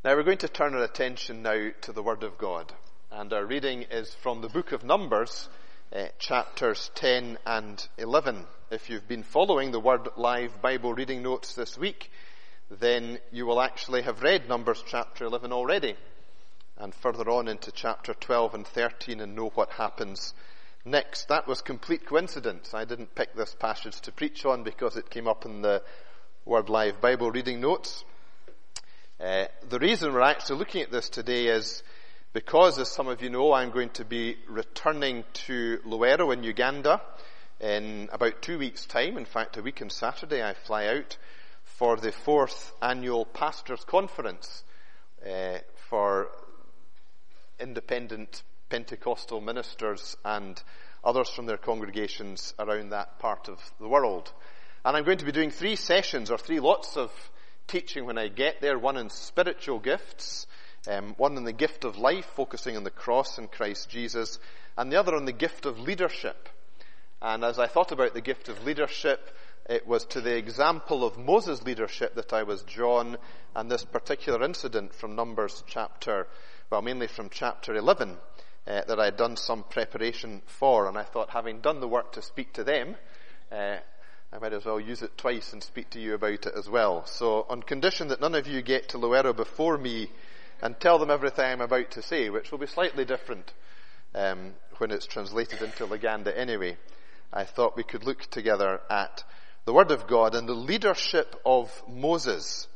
Now we're going to turn our attention now to the Word of God. And our reading is from the book of Numbers, chapters 10 and 11. If you've been following the Word Live Bible reading notes this week, then you will actually have read Numbers chapter 11 already. And further on into chapter 12 and 13 and know what happens next. That was complete coincidence. I didn't pick this passage to preach on because it came up in the Word Live Bible reading notes. The reason we're actually looking at this today is because, as some of you know, I'm going to be returning to Luweero in Uganda in about 2 weeks' time. In fact, a week on Saturday I fly out for the 4th annual Pastors' Conference for independent Pentecostal ministers and others from their congregations around that part of the world. And I'm going to be doing 3 sessions or 3 lots of teaching when I get there, one on spiritual gifts, one on the gift of life, focusing on the cross and Christ Jesus, and the other on the gift of leadership. And as I thought about the gift of leadership, it was to the example of Moses' leadership that I was drawn, and this particular incident from mainly from chapter 11, that I had done some preparation for, and I thought, having done the work to speak to them, I might as well use it twice and speak to you about it as well. So on condition that none of you get to Luweero before me and tell them everything I'm about to say, which will be slightly different when it's translated into Luganda anyway, I thought we could look together at the Word of God and the leadership of Moses,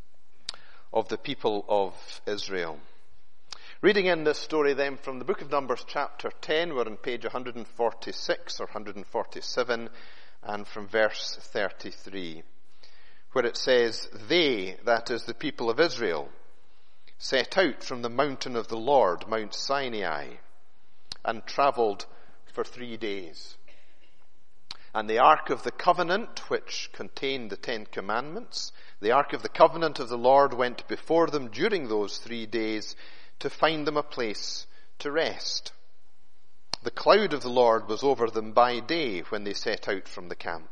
of the people of Israel. Reading in this story then from the book of Numbers chapter 10, we're on page 146 or 147, and from verse 33, where it says, "They, that is the people of Israel, set out from the mountain of the Lord, Mount Sinai, and travelled for 3 days. And the Ark of the Covenant, which contained the 10 Commandments, the Ark of the Covenant of the Lord went before them during those 3 days to find them a place to rest. The cloud of the Lord was over them by day when they set out from the camp.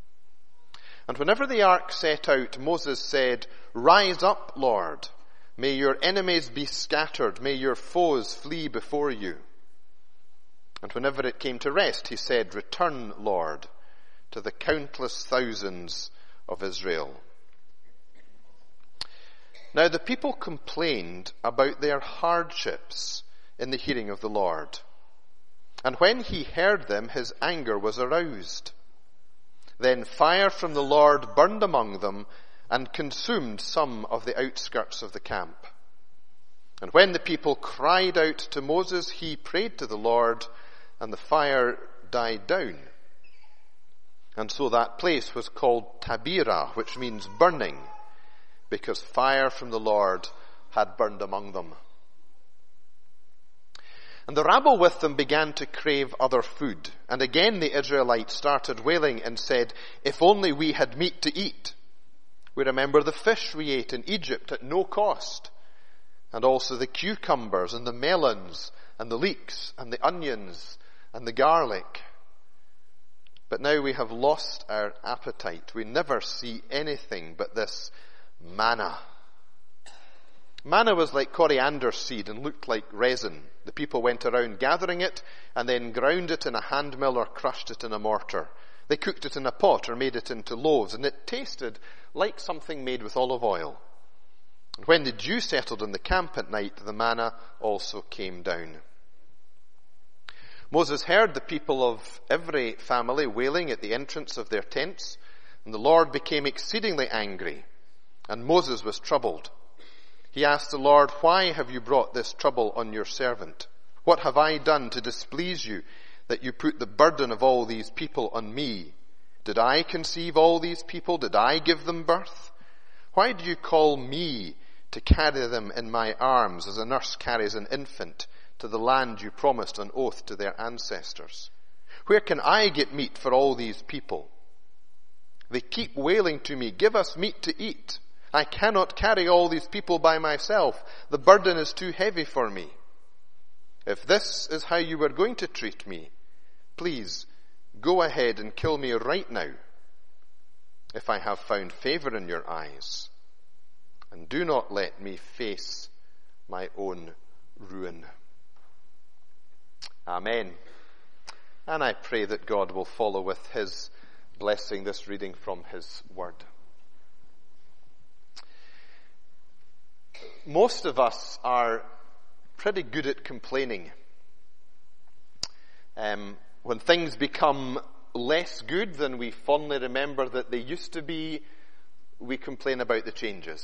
And whenever the ark set out, Moses said, 'Rise up, Lord. May your enemies be scattered. May your foes flee before you.' And whenever it came to rest, he said, 'Return, Lord, to the countless thousands of Israel.' Now the people complained about their hardships in the hearing of the Lord. And when he heard them, his anger was aroused. Then fire from the Lord burned among them and consumed some of the outskirts of the camp. And when the people cried out to Moses, he prayed to the Lord, and the fire died down. And so that place was called Taberah, which means burning, because fire from the Lord had burned among them. And the rabble with them began to crave other food. And again the Israelites started wailing and said, 'If only we had meat to eat. We remember the fish we ate in Egypt at no cost, and also the cucumbers and the melons and the leeks and the onions and the garlic. But now we have lost our appetite. We never see anything but this manna.' Manna was like coriander seed and looked like resin. The people went around gathering it and then ground it in a hand mill or crushed it in a mortar. They cooked it in a pot or made it into loaves, and it tasted like something made with olive oil. And when the dew settled in the camp at night, the manna also came down. Moses heard the people of every family wailing at the entrance of their tents, and the Lord became exceedingly angry, and Moses was troubled. He asked the Lord, 'Why have you brought this trouble on your servant? What have I done to displease you, that you put the burden of all these people on me? Did I conceive all these people? Did I give them birth? Why do you call me to carry them in my arms as a nurse carries an infant to the land you promised on oath to their ancestors? Where can I get meat for all these people? They keep wailing to me, 'Give us meat to eat.' I cannot carry all these people by myself. The burden is too heavy for me. If this is how you were going to treat me, please go ahead and kill me right now, if I have found favor in your eyes. and do not let me face my own ruin. Amen. And I pray that God will follow with his blessing this reading from his word. Most of us are pretty good at complaining. When things become less good than we fondly remember that they used to be, we complain about the changes.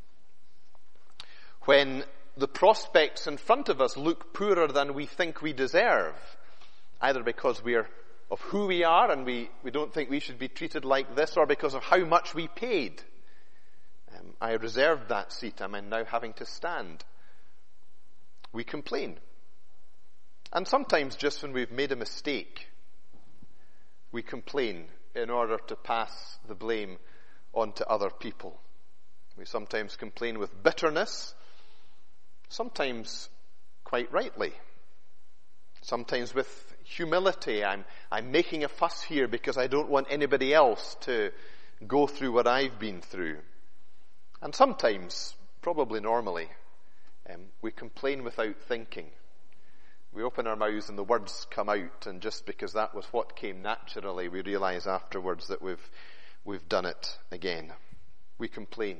When the prospects in front of us look poorer than we think we deserve, either because we're of who we are and we don't think we should be treated like this, or because of how much we paid. I reserved that seat. I'm now having to stand. We complain. And sometimes just when we've made a mistake, we complain in order to pass the blame on to other people. We sometimes complain with bitterness, sometimes quite rightly. Sometimes with humility. I'm making a fuss here because I don't want anybody else to go through what I've been through. And sometimes, probably normally, we complain without thinking. We open our mouths and the words come out, and just because that was what came naturally, we realize afterwards that we've done it again. We complain.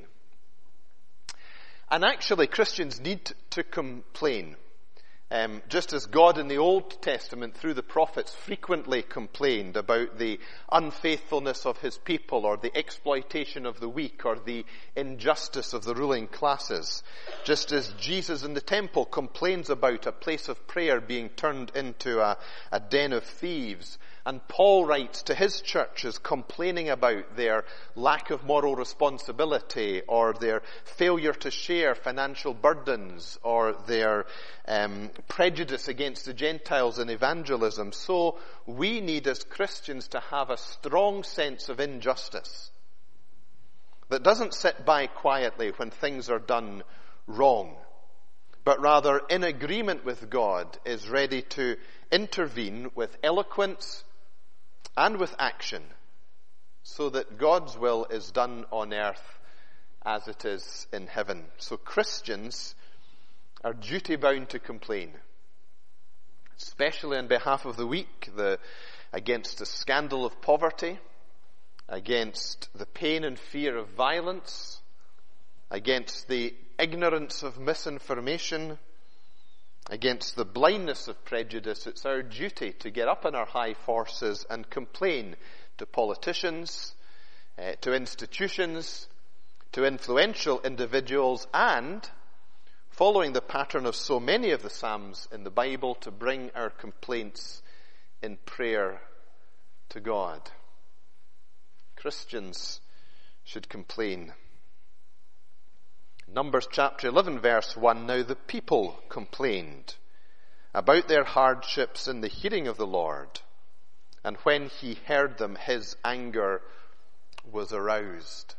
And actually, Christians need to complain. Just as God in the Old Testament through the prophets frequently complained about the unfaithfulness of his people, or the exploitation of the weak, or the injustice of the ruling classes. Just as Jesus in the temple complains about a place of prayer being turned into a den of thieves. And Paul writes to his churches complaining about their lack of moral responsibility, or their failure to share financial burdens, or their prejudice against the Gentiles in evangelism. So we need as Christians to have a strong sense of injustice that doesn't sit by quietly when things are done wrong, but rather in agreement with God is ready to intervene with eloquence and with action, so that God's will is done on earth as it is in heaven. So Christians are duty-bound to complain, especially on behalf of the weak, against the scandal of poverty, against the pain and fear of violence, against the ignorance of misinformation, against the blindness of prejudice. It's our duty to get up on our high horses and complain to politicians, to institutions, to influential individuals, and, following the pattern of so many of the Psalms in the Bible, to bring our complaints in prayer to God. Christians should complain. Numbers chapter 11 verse 1, now the people complained about their hardships in the hearing of the Lord, and when he heard them, his anger was aroused.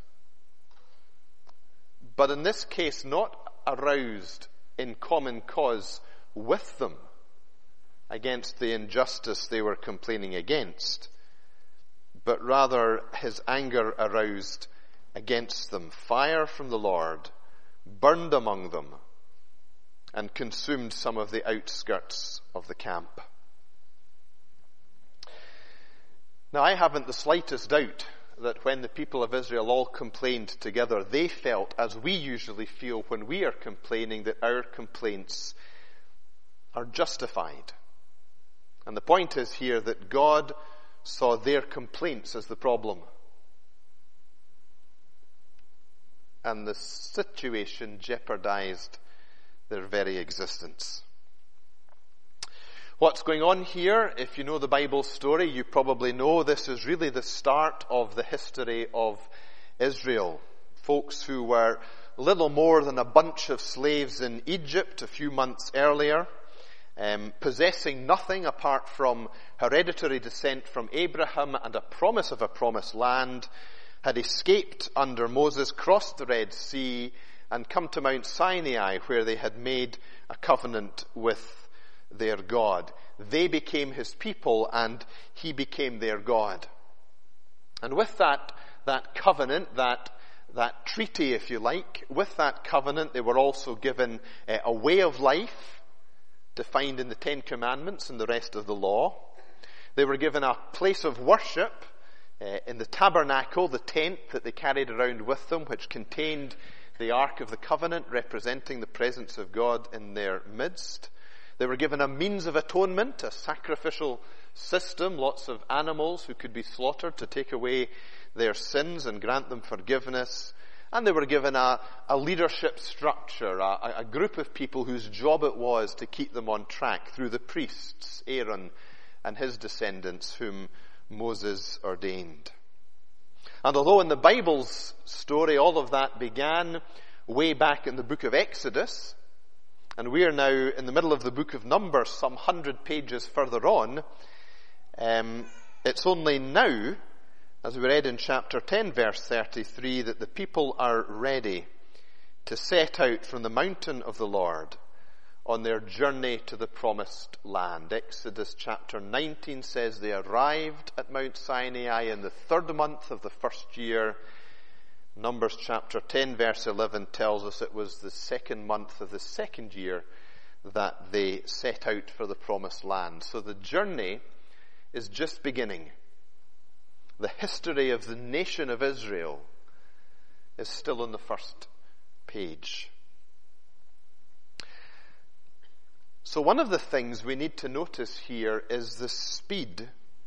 But in this case, not aroused in common cause with them against the injustice they were complaining against, but rather his anger aroused against them. Fire from the Lord burned among them and consumed some of the outskirts of the camp. Now, I haven't the slightest doubt that when the people of Israel all complained together, they felt, as we usually feel when we are complaining, that our complaints are justified. And the point is here that God saw their complaints as the problem. And the situation jeopardized their very existence. What's going on here? If you know the Bible story, you probably know this is really the start of the history of Israel. Folks who were little more than a bunch of slaves in Egypt a few months earlier, possessing nothing apart from hereditary descent from Abraham and a promise of a promised land, had escaped under Moses, crossed the Red Sea, and come to Mount Sinai, where they had made a covenant with their God. They became his people, and he became their God. And with that covenant, that that treaty, if you like, with that covenant, they were also given a way of life defined in the Ten Commandments and the rest of the law. They were given a place of worship in the tabernacle, the tent that they carried around with them, which contained the Ark of the Covenant, representing the presence of God in their midst. They were given a means of atonement, a sacrificial system, lots of animals who could be slaughtered to take away their sins and grant them forgiveness. And they were given a leadership structure, a group of people whose job it was to keep them on track through the priests, Aaron and his descendants, whom Moses ordained. And although in the Bible's story all of that began way back in the book of Exodus, and we are now in the middle of the book of Numbers, some 100 pages further on, it's only now, as we read in chapter 10, verse 33, that the people are ready to set out from the mountain of the Lord on their journey to the promised land. Exodus chapter 19 says they arrived at Mount Sinai in the 3rd month of the first year. Numbers chapter 10 verse 11 tells us it was the 2nd month of the 2nd year that they set out for the promised land. So the journey is just beginning. The history of the nation of Israel is still on the first page. So one of the things we need to notice here is the speed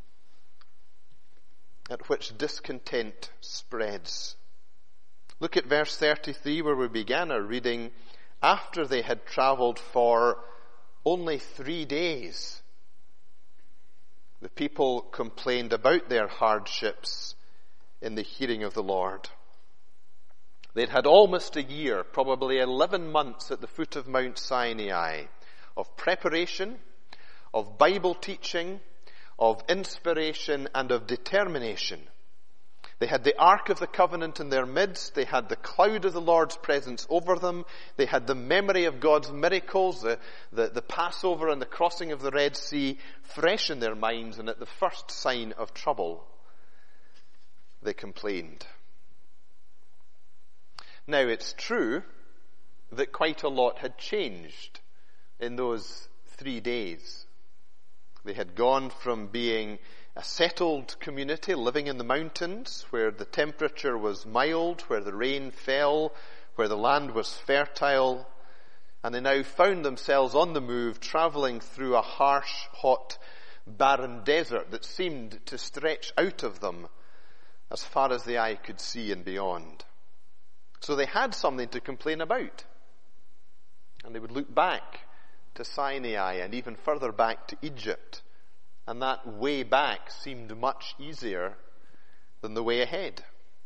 at which discontent spreads. Look at verse 33 where we began our reading. After they had traveled for only 3 days, the people complained about their hardships in the hearing of the Lord. They'd had almost a year, probably 11 months at the foot of Mount Sinai, of preparation, of Bible teaching, of inspiration, and of determination. They had the Ark of the Covenant in their midst. They had the cloud of the Lord's presence over them. They had the memory of God's miracles, the Passover and the crossing of the Red Sea fresh in their minds. And at the first sign of trouble, they complained. Now, it's true that quite a lot had changed in those 3 days. They had gone from being a settled community living in the mountains where the temperature was mild, where the rain fell, where the land was fertile, and they now found themselves on the move, traveling through a harsh, hot, barren desert that seemed to stretch out of them as far as the eye could see and beyond. So they had something to complain about. And they would look back to Sinai and even further back to Egypt. And that way back seemed much easier than the way ahead.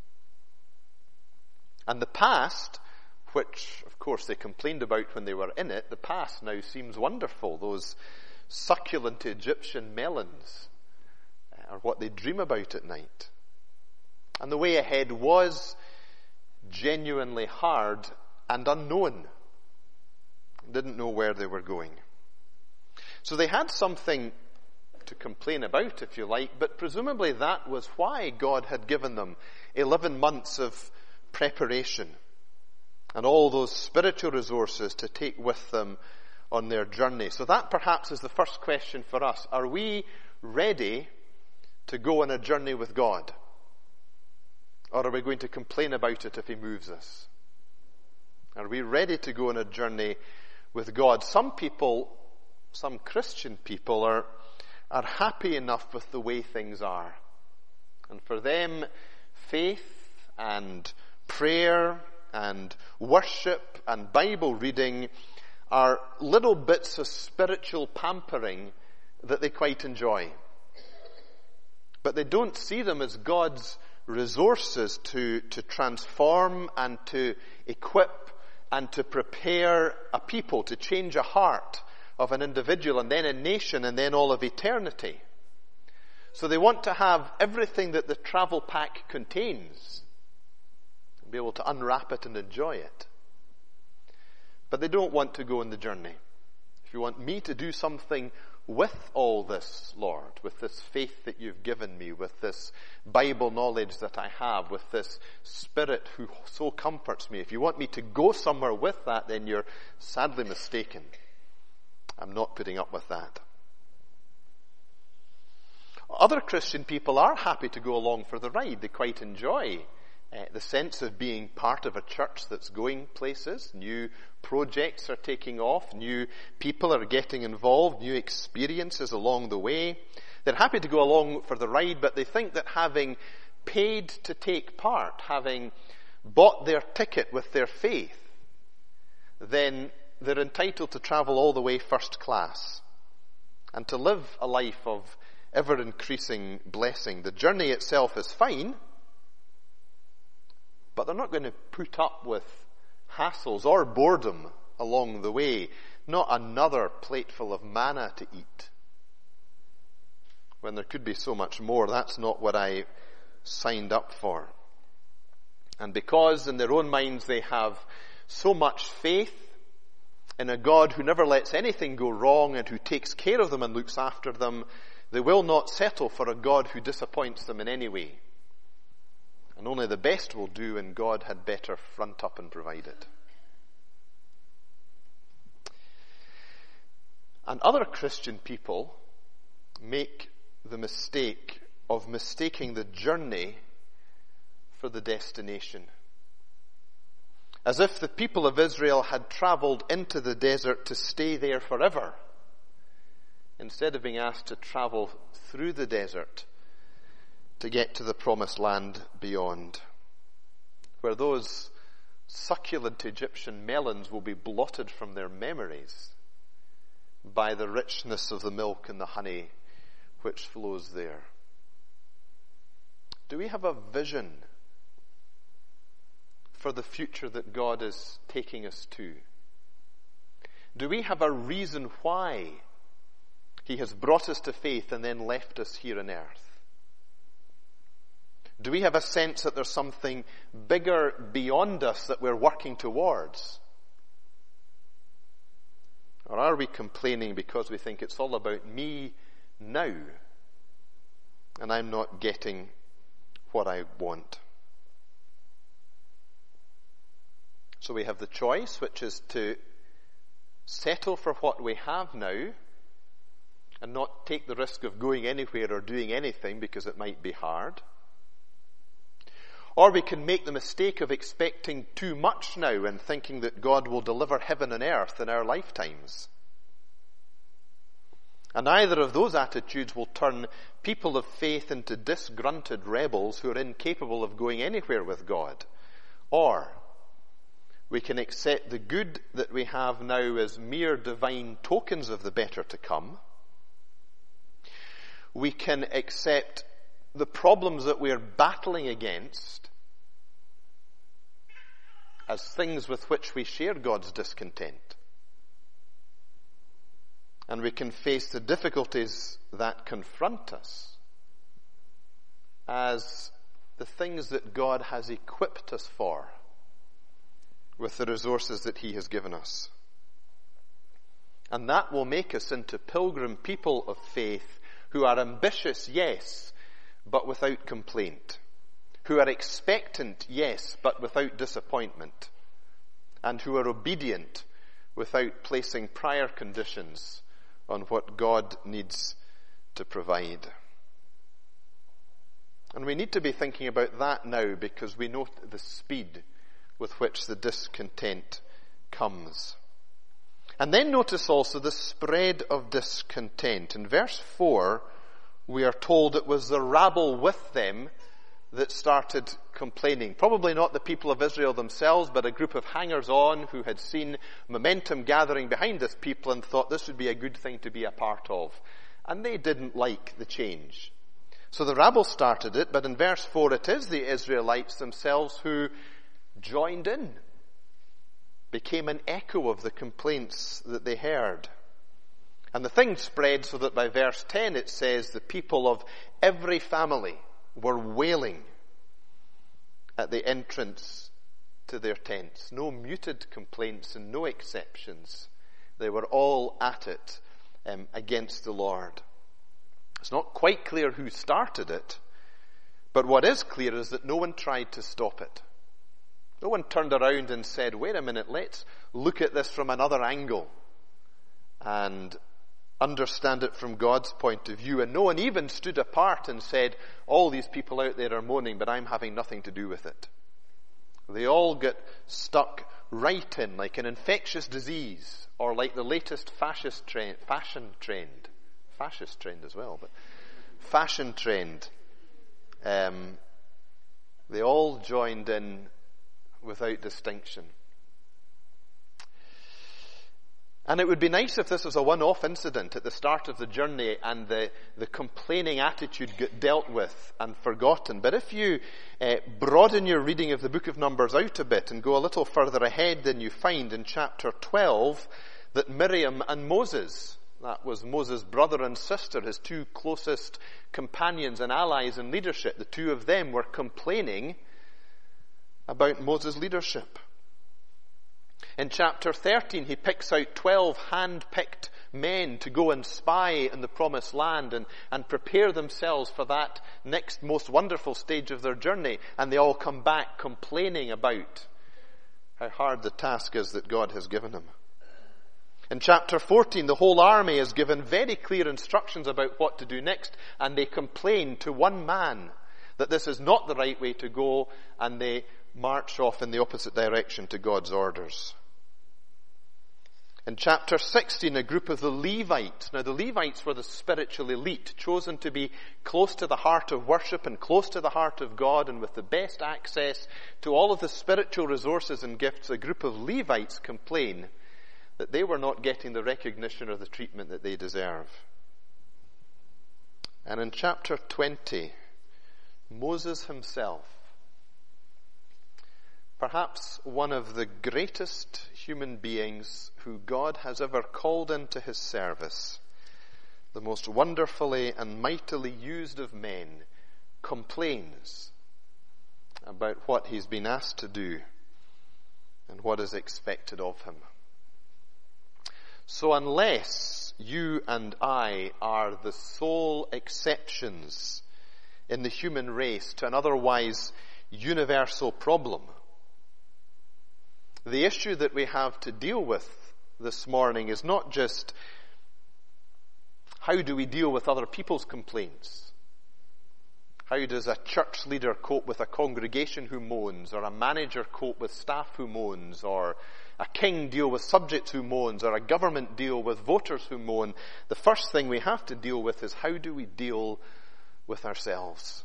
And the past, which of course they complained about when they were in it, the past now seems wonderful. Those succulent Egyptian melons are what they dream about at night. And the way ahead was genuinely hard and unknown. Didn't know where they were going. So they had something to complain about, if you like, but presumably that was why God had given them 11 months of preparation and all those spiritual resources to take with them on their journey. So that perhaps is the first question for us. Are we ready to go on a journey with God? Or are we going to complain about it if He moves us? Are we ready to go on a journey with God? Some people, some Christian people are happy enough with the way things are. And for them, faith and prayer and worship and Bible reading are little bits of spiritual pampering that they quite enjoy. But they don't see them as God's resources to transform and to equip and to prepare a people, to change a heart of an individual and then a nation and then all of eternity. So they want to have everything that the travel pack contains and be able to unwrap it and enjoy it. But they don't want to go on the journey. If you want me to do something with all this, Lord, with this faith that you've given me, with this Bible knowledge that I have, with this Spirit who so comforts me, if you want me to go somewhere with that, then you're sadly mistaken. I'm not putting up with that. Other Christian people are happy to go along for the ride. They quite enjoy the sense of being part of a church that's going places. New projects are taking off. New people are getting involved. New experiences along the way. They're happy to go along for the ride, but they think that having paid to take part, having bought their ticket with their faith, then they're entitled to travel all the way first class and to live a life of ever-increasing blessing. The journey itself is fine, but they're not going to put up with hassles or boredom along the way. Not another plateful of manna to eat, when there could be so much more. That's not what I signed up for. And because in their own minds they have so much faith in a God who never lets anything go wrong and who takes care of them and looks after them, they will not settle for a God who disappoints them in any way. And only the best will do, and God had better front up and provide it. And other Christian people make the mistake of mistaking the journey for the destination. As if the people of Israel had traveled into the desert to stay there forever, instead of being asked to travel through the desert to get to the promised land beyond, where those succulent Egyptian melons will be blotted from their memories by the richness of the milk and the honey which flows there. Do we have a vision for the future that God is taking us to? Do we have a reason why He has brought us to faith and then left us here on earth? Do we have a sense that there's something bigger beyond us that we're working towards? Or are we complaining because we think it's all about me now and I'm not getting what I want? So we have the choice, which is to settle for what we have now and not take the risk of going anywhere or doing anything because it might be hard. Or we can make the mistake of expecting too much now and thinking that God will deliver heaven and earth in our lifetimes. And either of those attitudes will turn people of faith into disgruntled rebels who are incapable of going anywhere with God. Or we can accept the good that we have now as mere divine tokens of the better to come. We can accept the problems that we are battling against as things with which we share God's discontent. And we can face the difficulties that confront us as the things that God has equipped us for with the resources that He has given us. And that will make us into pilgrim people of faith who are ambitious, yes, but without complaint. Who are expectant, yes, but without disappointment. And who are obedient without placing prior conditions on what God needs to provide. And we need to be thinking about that now because we note the speed with which the discontent comes. And then notice also the spread of discontent. In verse 4, we are told it was the rabble with them that started complaining. Probably not the people of Israel themselves, but a group of hangers-on who had seen momentum gathering behind this people and thought this would be a good thing to be a part of. And they didn't like the change. So the rabble started it, but in verse 4 it is the Israelites themselves who joined in, became an echo of the complaints that they heard. And the thing spread so that by verse 10 it says the people of every family were wailing at the entrance to their tents. No muted complaints and no exceptions. They were all at it against the Lord. It's not quite clear who started it, but what is clear is that no one tried to stop it. No one turned around and said, wait a minute, let's look at this from another angle and understand it from God's point of view. And no one even stood apart and said, all these people out there are moaning, but I'm having nothing to do with it. They all get stuck right in, like an infectious disease, or like the latest fascist trend as well, but fashion trend. They all joined in without distinction. And it would be nice if this was a one-off incident at the start of the journey and the complaining attitude got dealt with and forgotten. But if you broaden your reading of the book of Numbers out a bit and go a little further ahead, then you find in chapter 12 that Miriam and Moses, that was Moses' brother and sister, his two closest companions and allies in leadership, the two of them were complaining about Moses' leadership. In chapter 13, he picks out 12 hand-picked men to go and spy in the promised land and prepare themselves for that next most wonderful stage of their journey. And they all come back complaining about how hard the task is that God has given them. In chapter 14, the whole army is given very clear instructions about what to do next, and they complain to one man that this is not the right way to go, and they march off in the opposite direction to God's orders. In chapter 16, a group of the Levites. Now, the Levites were the spiritual elite, chosen to be close to the heart of worship and close to the heart of God and with the best access to all of the spiritual resources and gifts. A group of Levites complain that they were not getting the recognition or the treatment that they deserve. And in chapter 20, Moses himself, perhaps one of the greatest human beings who God has ever called into his service, the most wonderfully and mightily used of men, complains about what he's been asked to do and what is expected of him. So unless you and I are the sole exceptions in the human race to an otherwise universal problem, the issue that we have to deal with this morning is not just how do we deal with other people's complaints? How does a church leader cope with a congregation who moans, or a manager cope with staff who moans, or a king deal with subjects who moans, or a government deal with voters who moan? The first thing we have to deal with is how do we deal with ourselves?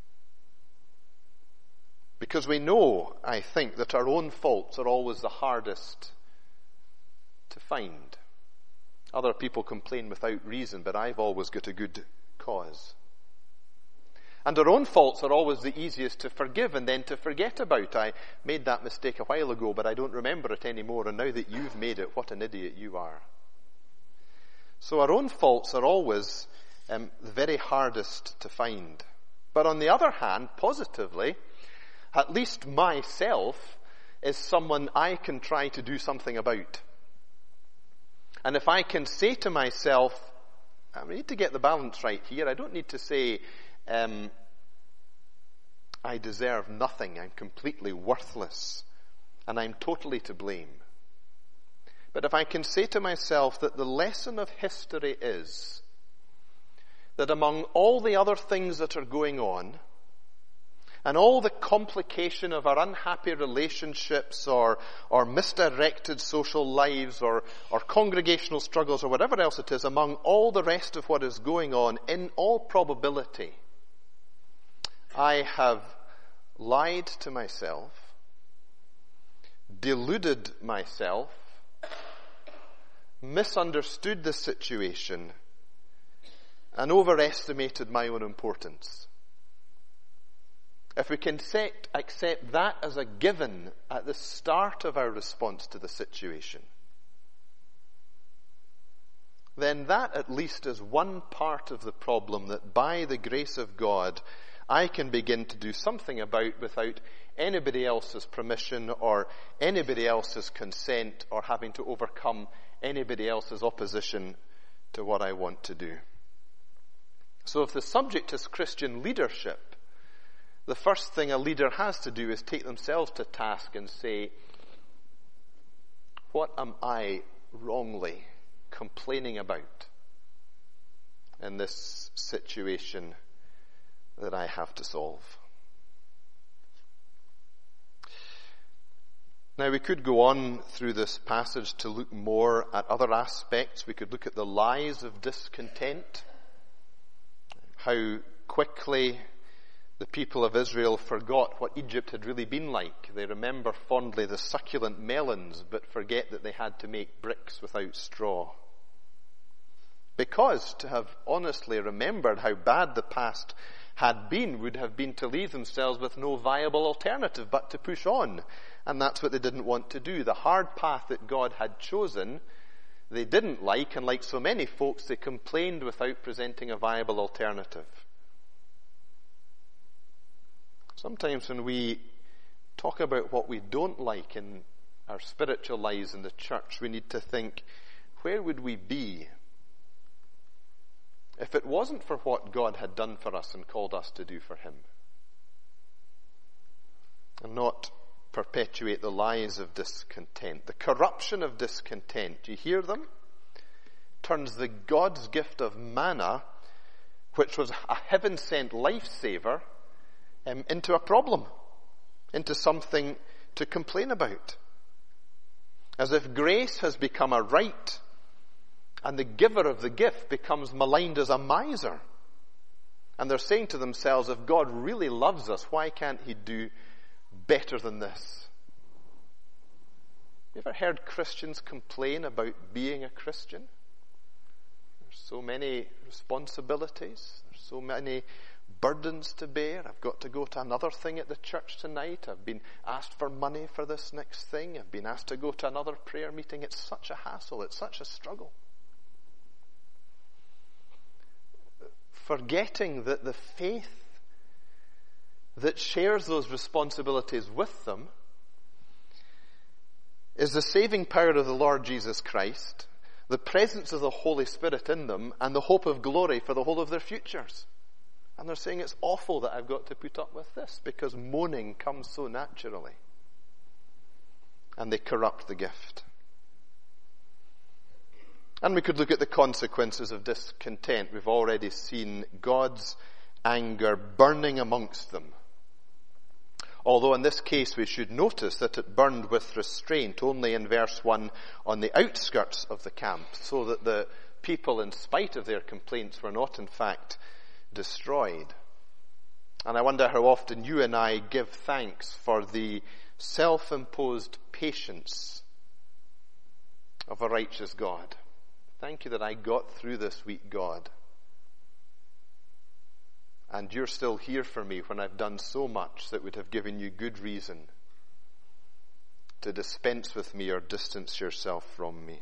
Because we know, I think, that our own faults are always the hardest to find. Other people complain without reason, but I've always got a good cause. And our own faults are always the easiest to forgive and then to forget about. I made that mistake a while ago, but I don't remember it anymore. And now that you've made it, what an idiot you are. So our own faults are always the very hardest to find. But on the other hand, positively, at least myself is someone I can try to do something about. And if I can say to myself, I need to get the balance right here. I don't need to say, I deserve nothing. I'm completely worthless. And I'm totally to blame. But if I can say to myself that the lesson of history is that among all the other things that are going on, and all the complication of our unhappy relationships or misdirected social lives or congregational struggles or whatever else it is, among all the rest of what is going on, in all probability, I have lied to myself, deluded myself, misunderstood the situation, and overestimated my own importance. If we can accept that as a given at the start of our response to the situation, then that at least is one part of the problem that by the grace of God I can begin to do something about without anybody else's permission or anybody else's consent or having to overcome anybody else's opposition to what I want to do. So if the subject is Christian leadership, the first thing a leader has to do is take themselves to task and say, what am I wrongly complaining about in this situation that I have to solve? Now, we could go on through this passage to look more at other aspects. We could look at the lies of discontent, how quickly the people of Israel forgot what Egypt had really been like. They remember fondly the succulent melons, but forget that they had to make bricks without straw. Because to have honestly remembered how bad the past had been would have been to leave themselves with no viable alternative but to push on. And that's what they didn't want to do. The hard path that God had chosen, they didn't like, and like so many folks, they complained without presenting a viable alternative. Sometimes when we talk about what we don't like in our spiritual lives in the church, we need to think, where would we be if it wasn't for what God had done for us and called us to do for Him? And not perpetuate the lies of discontent. The corruption of discontent, do you hear them? Turns the God's gift of manna, which was a heaven-sent lifesaver, into a problem, into something to complain about. As if grace has become a right, and the giver of the gift becomes maligned as a miser. And they're saying to themselves, if God really loves us, why can't He do better than this? You ever heard Christians complain about being a Christian? There's so many responsibilities. There's so many burdens to bear. I've got to go to another thing at the church tonight. I've been asked for money for this next thing. I've been asked to go to another prayer meeting. It's such a hassle. It's such a struggle. Forgetting that the faith that shares those responsibilities with them is the saving power of the Lord Jesus Christ, the presence of the Holy Spirit in them, and the hope of glory for the whole of their futures. And they're saying it's awful that I've got to put up with this because moaning comes so naturally. And they corrupt the gift. And we could look at the consequences of discontent. We've already seen God's anger burning amongst them. Although in this case we should notice that it burned with restraint, only in verse 1 on the outskirts of the camp, so that the people, in spite of their complaints, were not in fact destroyed. And I wonder how often you and I give thanks for the self-imposed patience of a righteous God. Thank you that I got through this week, God. And you're still here for me when I've done so much that would have given you good reason to dispense with me or distance yourself from me.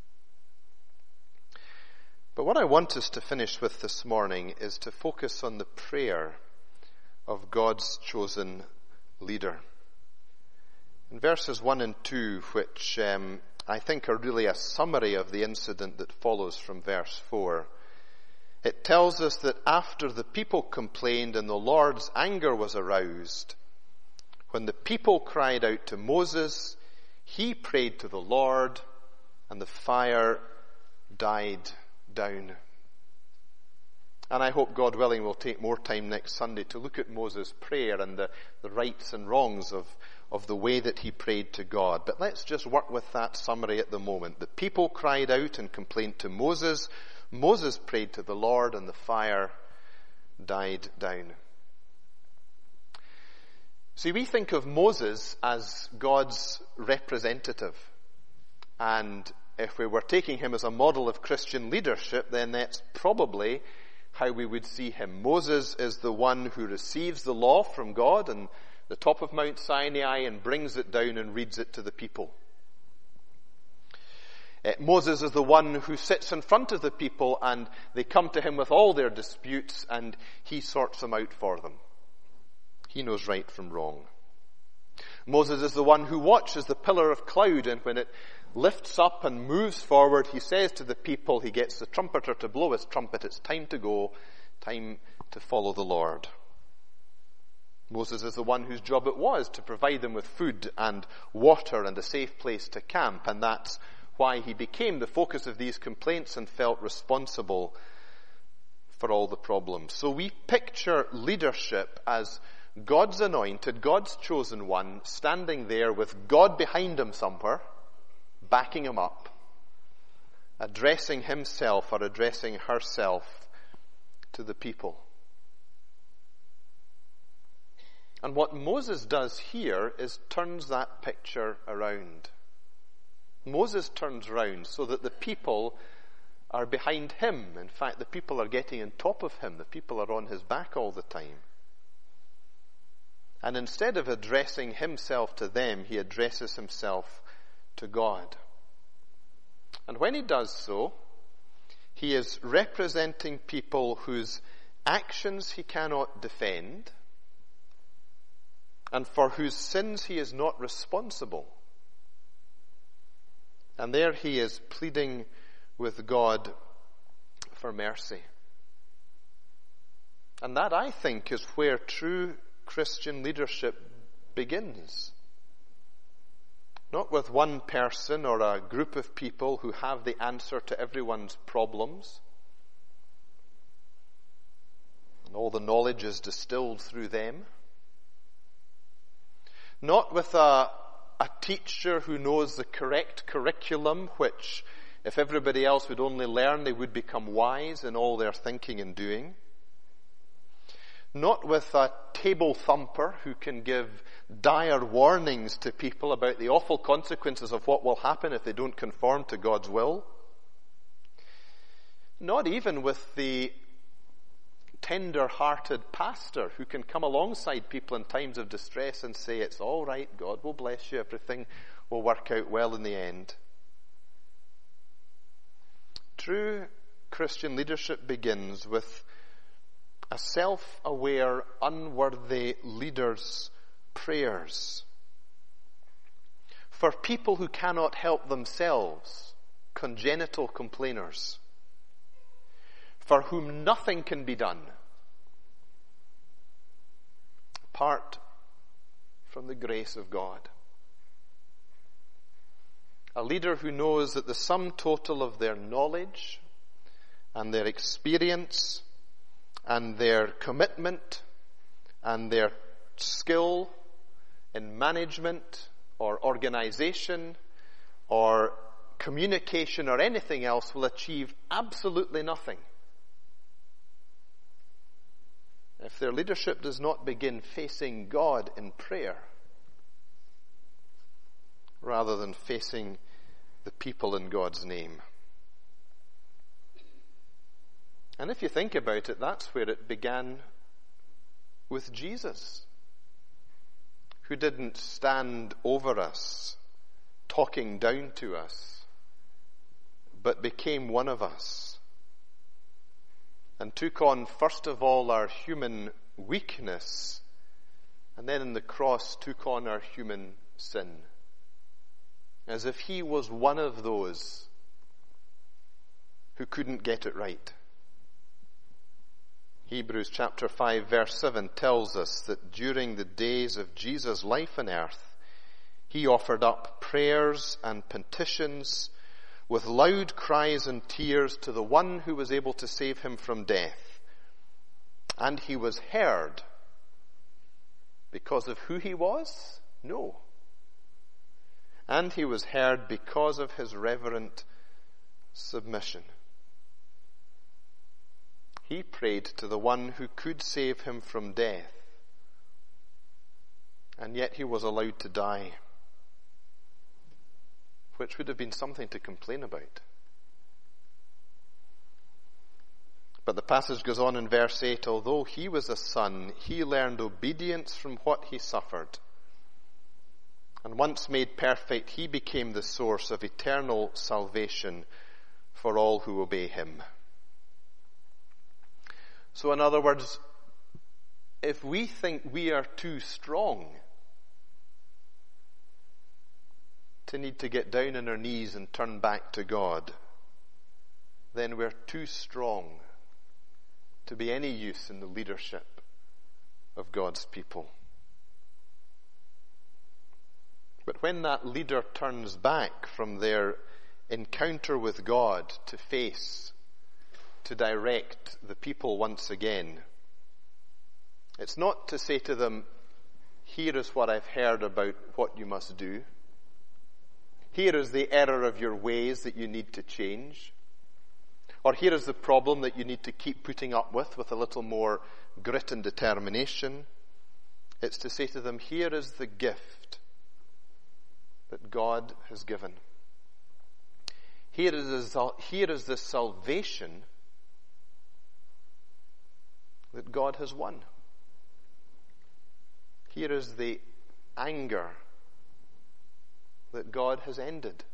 But what I want us to finish with this morning is to focus on the prayer of God's chosen leader. In verses 1 and 2, which I think are really a summary of the incident that follows from verse 4, it tells us that after the people complained and the Lord's anger was aroused, when the people cried out to Moses, he prayed to the Lord, and the fire died down. And I hope, God willing, we'll take more time next Sunday to look at Moses' prayer and the rights and wrongs of the way that he prayed to God. But let's just work with that summary at the moment. The people cried out and complained to Moses. Moses prayed to the Lord, and the fire died down. See, we think of Moses as God's representative. And if we were taking him as a model of Christian leadership, then that's probably how we would see him. Moses is the one who receives the law from God on the top of Mount Sinai and brings it down and reads it to the people. Moses is the one who sits in front of the people and they come to him with all their disputes and he sorts them out for them. He knows right from wrong. Moses is the one who watches the pillar of cloud, and when it lifts up and moves forward. He says to the people, he gets the trumpeter to blow his trumpet, it's time to go, time to follow the Lord. Moses is the one whose job it was to provide them with food and water and a safe place to camp, and that's why he became the focus of these complaints and felt responsible for all the problems. So we picture leadership as God's anointed, God's chosen one, standing there with God behind him somewhere, backing him up, addressing himself or addressing herself to the people. And what Moses does here is turns that picture around. Moses turns around so that the people are behind him. In fact, the people are getting on top of him. The people are on his back all the time. And instead of addressing himself to them, he addresses himself to God. And when he does so, he is representing people whose actions he cannot defend, and for whose sins he is not responsible. And there he is pleading with God for mercy. And that, I think, is where true Christian leadership begins. Not with one person or a group of people who have the answer to everyone's problems, and all the knowledge is distilled through them. Not with a teacher who knows the correct curriculum, which, if everybody else would only learn, they would become wise in all their thinking and doing. Not with a table thumper who can give dire warnings to people about the awful consequences of what will happen if they don't conform to God's will. Not even with the tender-hearted pastor who can come alongside people in times of distress and say, it's all right, God will bless you, everything will work out well in the end. True Christian leadership begins with a self-aware, unworthy leader's prayers for people who cannot help themselves, congenital complainers, for whom nothing can be done apart from the grace of God. A leader who knows that the sum total of their knowledge and their experience and their commitment and their skill in management or organization or communication or anything else will achieve absolutely nothing if their leadership does not begin facing God in prayer rather than facing the people in God's name. And if you think about it, that's where it began with Jesus, who didn't stand over us, talking down to us, but became one of us, and took on, first of all, our human weakness, and then in the cross took on our human sin, as if he was one of those who couldn't get it right. Hebrews chapter 5 verse 7 tells us that during the days of Jesus' life on earth, he offered up prayers and petitions with loud cries and tears to the one who was able to save him from death. And he was heard because of who he was? No. And he was heard because of his reverent submission. He prayed to the one who could save him from death, and yet he was allowed to die, which would have been something to complain about. But the passage goes on in verse 8, although he was a son, he learned obedience from what he suffered. And once made perfect, he became the source of eternal salvation for all who obey him. So in other words, if we think we are too strong to need to get down on our knees and turn back to God, then we're too strong to be any use in the leadership of God's people. But when that leader turns back from their encounter with God to face, to direct the people once again, it's not to say to them, here is what I've heard about what you must do. Here is the error of your ways that you need to change. Or here is the problem that you need to keep putting up with a little more grit and determination. It's to say to them, here is the gift that God has given. Here is the salvation that God has won. Here is the anger that God has ended.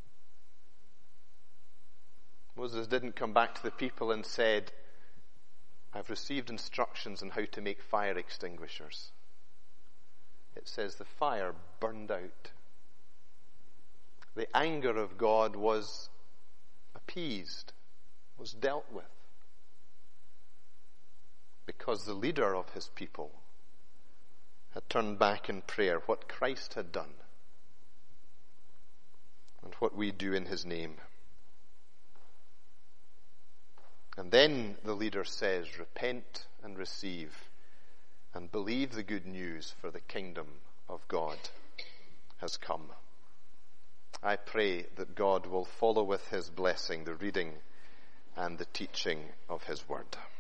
Moses didn't come back to the people and said, I've received instructions on how to make fire extinguishers. It says the fire burned out. The anger of God was appeased, was dealt with, because the leader of his people had turned back in prayer, what Christ had done and what we do in his name. And then the leader says, repent and receive and believe the good news, for the kingdom of God has come. I pray that God will follow with his blessing the reading and the teaching of his word.